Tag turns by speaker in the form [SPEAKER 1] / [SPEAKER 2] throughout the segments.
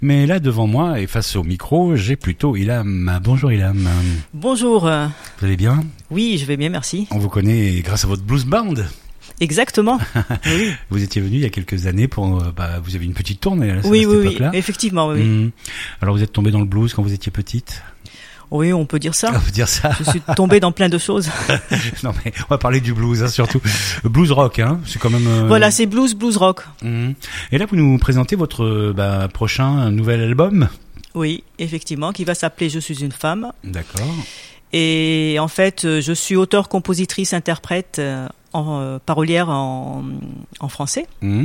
[SPEAKER 1] Mais là, devant moi et face au micro, j'ai plutôt Ilham. Bonjour Ilham.
[SPEAKER 2] Bonjour.
[SPEAKER 1] Vous allez bien ?
[SPEAKER 2] Oui, je vais bien, merci.
[SPEAKER 1] On vous connaît grâce à votre blues band.
[SPEAKER 2] Exactement. Oui.
[SPEAKER 1] Vous étiez venu il y a quelques années pour, vous avez une petite tournée à cette
[SPEAKER 2] Oui,
[SPEAKER 1] époque-là.
[SPEAKER 2] effectivement, oui.
[SPEAKER 1] Alors vous êtes tombée dans le blues quand vous étiez petite ?
[SPEAKER 2] Oui, on peut dire ça.
[SPEAKER 1] On peut dire ça.
[SPEAKER 2] Je suis tombée dans plein de choses.
[SPEAKER 1] Non mais on va parler du blues, surtout. Blues rock, c'est quand même...
[SPEAKER 2] Voilà, c'est blues rock.
[SPEAKER 1] Et là, vous nous présentez votre prochain nouvel album ?
[SPEAKER 2] Oui, effectivement, qui va s'appeler Je suis une femme.
[SPEAKER 1] D'accord.
[SPEAKER 2] Et en fait, je suis auteure, compositrice, interprète, parolière en français.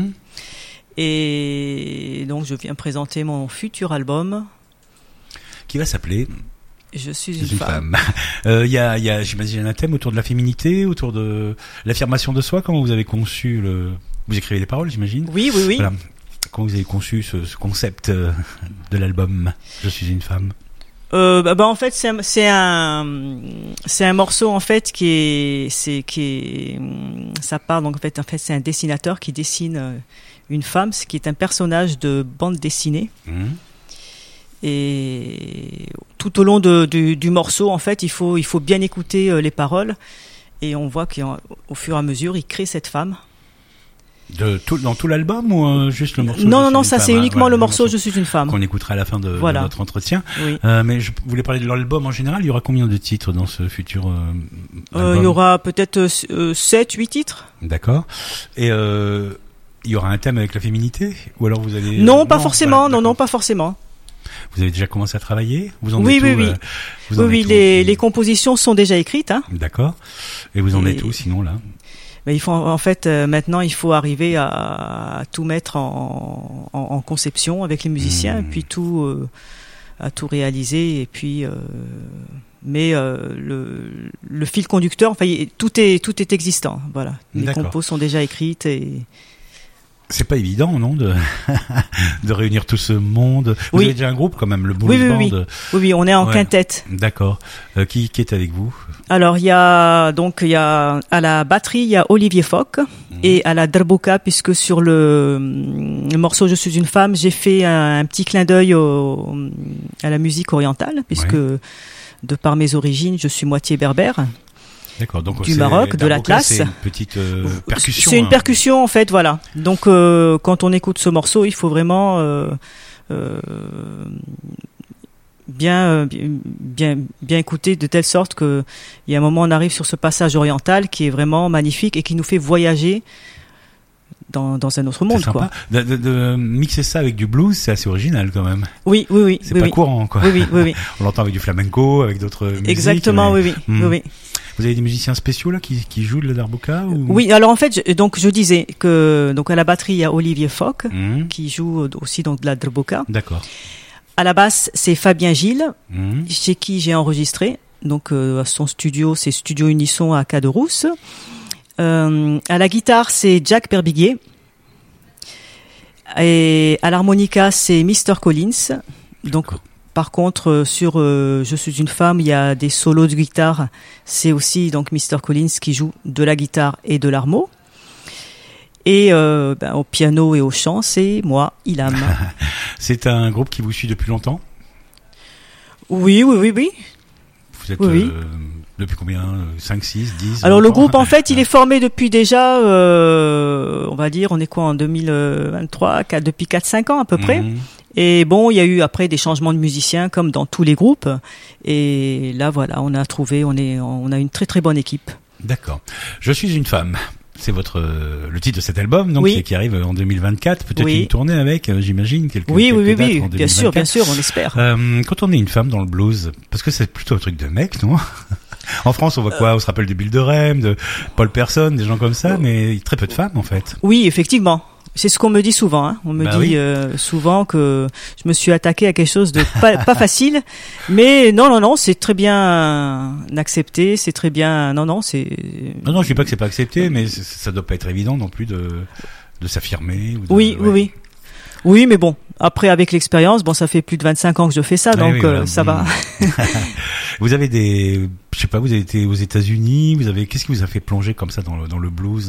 [SPEAKER 2] Et donc, je viens présenter mon futur album.
[SPEAKER 1] Qui va s'appeler
[SPEAKER 2] Je suis une femme.
[SPEAKER 1] Il y a, j'imagine, un thème autour de la féminité, autour de l'affirmation de soi. Comment vous avez conçu vous écrivez les paroles, j'imagine ?
[SPEAKER 2] Oui.
[SPEAKER 1] Voilà. Comment vous avez conçu ce concept de l'album Je suis une femme ?
[SPEAKER 2] En fait, c'est un morceau en fait ça part donc en fait c'est un dessinateur qui dessine une femme, ce qui est un personnage de bande dessinée. Et tout au long du morceau, en fait, il faut bien écouter les paroles, et on voit qu'au fur et à mesure, il crée cette femme.
[SPEAKER 1] Dans tout l'album ou juste le morceau ?
[SPEAKER 2] Non, ça c'est uniquement le morceau Je suis une femme.
[SPEAKER 1] Qu'on écoutera à la fin de notre entretien.
[SPEAKER 2] Oui.
[SPEAKER 1] Mais je voulais parler de l'album en général. Il y aura combien de titres dans ce futur album ?
[SPEAKER 2] Il y aura peut-être 7-8 titres.
[SPEAKER 1] D'accord. Et il y aura un thème avec la féminité ? Ou alors vous allez...
[SPEAKER 2] Non, pas forcément. Non, pas forcément.
[SPEAKER 1] Vous avez déjà commencé à travailler ?
[SPEAKER 2] Oui. Les compositions sont déjà écrites.
[SPEAKER 1] D'accord. Et vous en êtes où sinon là ?
[SPEAKER 2] Il faut maintenant il faut arriver à tout mettre en conception avec les musiciens, et puis à tout réaliser, et puis le fil conducteur, tout est existant. Voilà, les compos sont déjà écrites et
[SPEAKER 1] c'est pas évident, non, de réunir tout ce monde. Vous avez déjà un groupe quand même, le Blues Band.
[SPEAKER 2] Oui, on est en quintette.
[SPEAKER 1] D'accord. Qui est avec vous ?
[SPEAKER 2] Alors il y a à la batterie il y a Olivier Fock et à la drbuka, puisque sur le morceau Je suis une femme, j'ai fait un petit clin d'œil à la musique orientale, puisque de par mes origines, je suis moitié berbère.
[SPEAKER 1] D'accord, donc
[SPEAKER 2] du Maroc, de l'Atlas.
[SPEAKER 1] C'est une petite percussion.
[SPEAKER 2] C'est une percussion en fait, voilà. Donc quand on écoute ce morceau, il faut vraiment bien écouter, de telle sorte que il y a un moment on arrive sur ce passage oriental qui est vraiment magnifique et qui nous fait voyager dans un autre monde.
[SPEAKER 1] C'est sympa.
[SPEAKER 2] Quoi.
[SPEAKER 1] De mixer ça avec du blues, c'est assez original quand même.
[SPEAKER 2] Oui.
[SPEAKER 1] C'est pas courant, quoi.
[SPEAKER 2] Oui.
[SPEAKER 1] On l'entend avec du flamenco, avec d'autres musiques.
[SPEAKER 2] Exactement, oui.
[SPEAKER 1] Vous avez des musiciens spéciaux là qui jouent de la darbuka ou...
[SPEAKER 2] Oui, alors en fait, je disais que à la batterie il y a Olivier Fock qui joue aussi donc de la darbuka.
[SPEAKER 1] D'accord.
[SPEAKER 2] À la basse, c'est Fabien Gilles, chez qui j'ai enregistré. Donc à son studio, c'est Studio Unisson à Caderousse. À la guitare, c'est Jack Perbiguier. Et à l'harmonica, c'est Mr. Collins. Donc par contre, sur Je suis une femme, il y a des solos de guitare. C'est aussi donc Mr. Collins qui joue de la guitare et de l'harmo. Et au piano et au chant, c'est moi, Ilham.
[SPEAKER 1] C'est un groupe qui vous suit depuis longtemps ?
[SPEAKER 2] Oui.
[SPEAKER 1] Vous êtes depuis combien ? 5, 6, 10 ?
[SPEAKER 2] Alors le groupe, en fait, il est formé depuis déjà, on va dire, on est quoi en 2023 , depuis 4-5 ans à peu près. Et bon, il y a eu après des changements de musiciens comme dans tous les groupes. Et là, voilà, on a une très très bonne équipe.
[SPEAKER 1] D'accord. Je suis une femme. C'est le titre de cet album, donc qui arrive en 2024. Peut-être une tournée avec, j'imagine, quelques dates en 2024.
[SPEAKER 2] Bien sûr, on espère.
[SPEAKER 1] Quand on est une femme dans le blues, parce que c'est plutôt un truc de mec, non ? En France, on voit quoi ? On se rappelle de Bill de Rem, de Paul Person, des gens comme ça, mais très peu de femmes en fait.
[SPEAKER 2] Oui, effectivement. C'est ce qu'on me dit souvent. On me dit souvent que je me suis attaqué à quelque chose de pas facile, mais non, c'est très bien accepté, c'est très bien. Non, c'est.
[SPEAKER 1] Non, je dis pas que c'est pas accepté, mais ça doit pas être évident non plus de s'affirmer.
[SPEAKER 2] Oui, mais bon. Après, avec l'expérience, ça fait plus de 25 ans que je fais ça, donc ça va.
[SPEAKER 1] Vous avez vous avez été aux États-Unis. Qu'est-ce qui vous a fait plonger comme ça dans le blues ?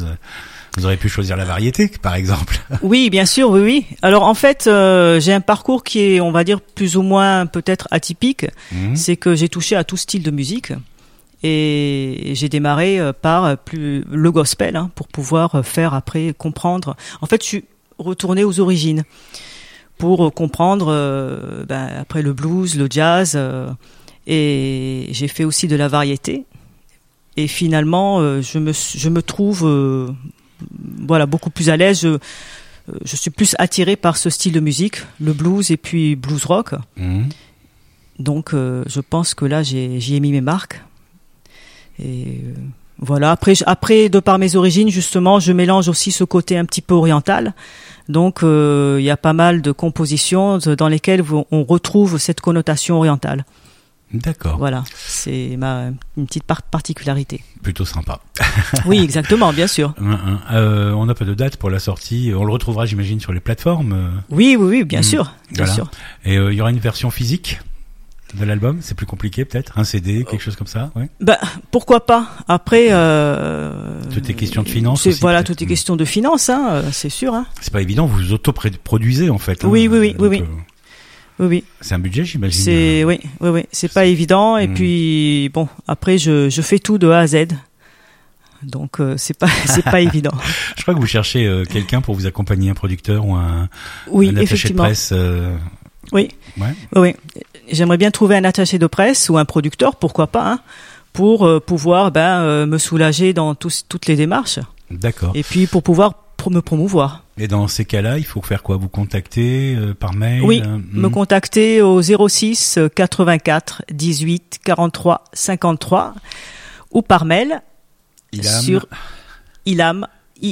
[SPEAKER 1] Vous auriez pu choisir la variété, par exemple.
[SPEAKER 2] Oui, bien sûr, oui, oui. Alors en fait, j'ai un parcours qui est, on va dire, plus ou moins peut-être atypique. C'est que j'ai touché à tout style de musique et j'ai démarré par le gospel pour pouvoir faire après comprendre. En fait, je suis retourné aux origines pour comprendre après le blues, le jazz et j'ai fait aussi de la variété. Et finalement, je me trouve beaucoup plus à l'aise. Je suis plus attiré par ce style de musique, le blues et puis blues rock. Donc, je pense que là, j'y ai mis mes marques. Et voilà. Après, de par mes origines, justement, je mélange aussi ce côté un petit peu oriental. Donc, il y a pas mal de compositions dans lesquelles on retrouve cette connotation orientale.
[SPEAKER 1] D'accord.
[SPEAKER 2] Voilà, c'est une petite particularité.
[SPEAKER 1] Plutôt sympa.
[SPEAKER 2] Oui, exactement, bien sûr.
[SPEAKER 1] On n'a pas de date pour la sortie. On le retrouvera, j'imagine, sur les plateformes.
[SPEAKER 2] Oui, bien sûr, bien sûr. Et
[SPEAKER 1] il y aura une version physique de l'album. C'est plus compliqué, peut-être, un CD, quelque chose comme ça. Oui.
[SPEAKER 2] Pourquoi pas. Après,
[SPEAKER 1] tout est question de finances.
[SPEAKER 2] Tout est question de finances, c'est sûr.
[SPEAKER 1] C'est pas évident. Vous auto-produisez en fait.
[SPEAKER 2] Oui. Oui.
[SPEAKER 1] C'est un budget, j'imagine.
[SPEAKER 2] Oui. C'est pas évident. Et puis, bon, après, je fais tout de A à Z. Donc, c'est pas évident.
[SPEAKER 1] Je crois que vous cherchez quelqu'un pour vous accompagner, un producteur ou un attaché de presse.
[SPEAKER 2] Oui.
[SPEAKER 1] Ouais.
[SPEAKER 2] Oui. J'aimerais bien trouver un attaché de presse ou un producteur, pourquoi pas, pour pouvoir, me soulager dans toutes les démarches.
[SPEAKER 1] D'accord.
[SPEAKER 2] Et puis, pour pouvoir me promouvoir.
[SPEAKER 1] Et dans ces cas-là, il faut faire quoi? Vous contacter par mail?
[SPEAKER 2] Oui, me contacter au 06 84 18 43 53 ou par mail sur ilham.5,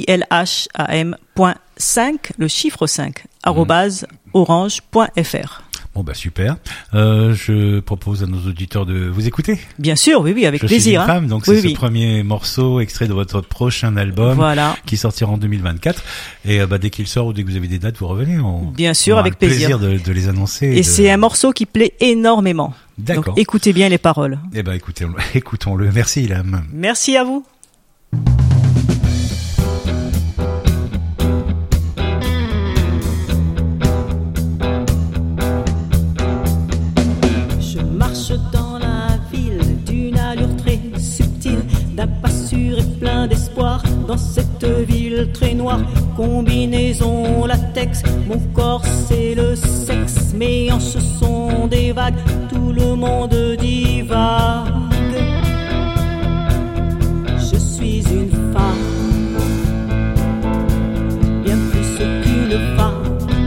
[SPEAKER 2] le chiffre 5, @orange.fr.
[SPEAKER 1] Bon super. Je propose à nos auditeurs de vous écouter.
[SPEAKER 2] Bien sûr, oui, avec plaisir.
[SPEAKER 1] Je suis une femme, donc c'est ce premier morceau extrait de votre prochain album qui sortira en 2024. Et dès qu'il sort ou dès que vous avez des dates, vous revenez.
[SPEAKER 2] Bien sûr, avec plaisir.
[SPEAKER 1] De les annoncer.
[SPEAKER 2] Et c'est un morceau qui plaît énormément.
[SPEAKER 1] D'accord.
[SPEAKER 2] Donc écoutez bien les paroles.
[SPEAKER 1] Écoutons-le. Merci Ilham.
[SPEAKER 2] Merci à vous.
[SPEAKER 3] Dans la ville d'une allure très subtile, d'un pas sûr et plein d'espoir. Dans cette ville très noire, combinaison latex, mon corps c'est le sexe, mes hanches sont des vagues, tout le monde divague. Je suis une femme, bien plus qu'une femme.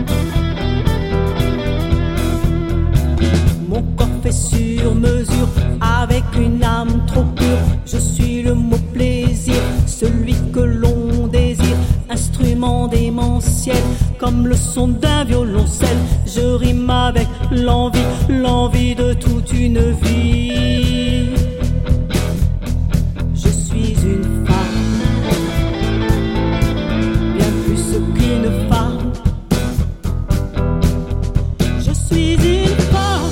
[SPEAKER 3] Mon corps fait sur mesure, avec une âme trop pure. Je suis le mot plaisir, celui que l'on désire. Instrument démentiel, comme le son d'un violoncelle. Je rime avec l'envie de toute une vie. Je suis une femme, bien plus qu'une femme. Je suis une femme.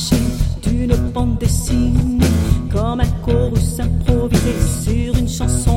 [SPEAKER 3] Comme un chorus improvisé sur une chanson